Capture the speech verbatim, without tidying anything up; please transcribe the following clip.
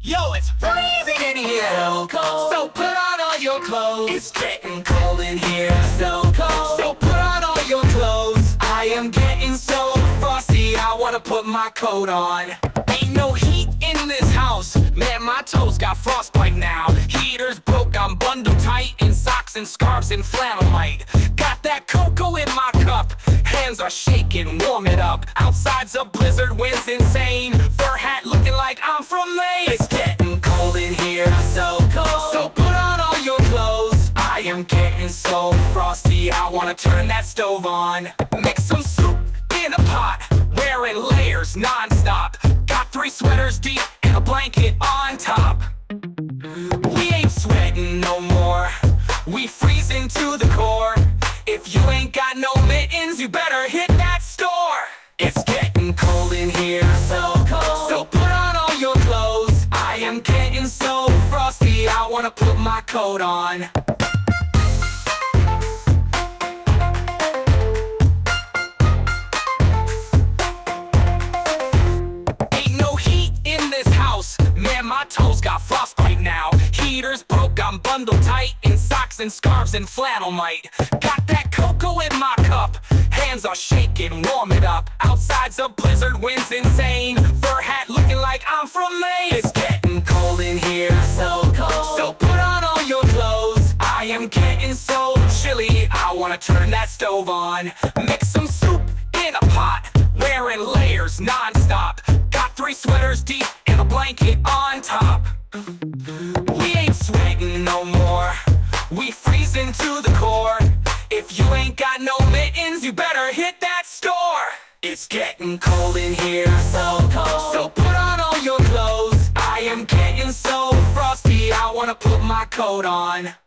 Yo, it's freezing in here, so cold. So put on all your clothes. It's getting cold in here, so cold. So put on all your clothes. I am getting so frosty, I wanna put my coat on. Ain't no heat in this house, man, my toes got frostbite now. Heater's broke, I'm bundled tight in socks and scarves and flannel light. Got that cocoa in my cup, hands are shaking, warm it up. Outside's a blizzard, wind's insane. Fur hat looking like I'm from Maine. It's getting cold in here, so cold. So put on all your clothes. I am getting so frosty, I wanna turn that stove on. Mix some soup in a pot, wearing layers non-stop. Got three sweaters deep and a blanket on top. We ain't sweating no more, we freezing to the core. If you ain't got no mittens, you better hit that store. It's getting cold in here, so cold. So put on all your clothes. I am getting so frosty, I wanna put my coat on. Ain't no heat in this house, man, my toes got frostbite now. Heater's broke, I'm bundled tight in socks and scarves and flannel might. Got that cocoa in my cup, hands are shaking, warm it up. Outside's a blizzard, wind's insane. Fur hat looking like I'm from Maine. It's getting cold in here, so cold. So put on all your clothes. I am getting so chilly, I wanna turn that stove on. Mix some soup in a pot, wearing layers non-stop. Got three sweaters deep and a blanket on top. We ain't sweating no more, we freezing to the core. If you ain't got no mittens, you better hit that store. It's getting cold in here, so cold. So put on all your clothes. I am getting so frosty, I wanna put my coat on.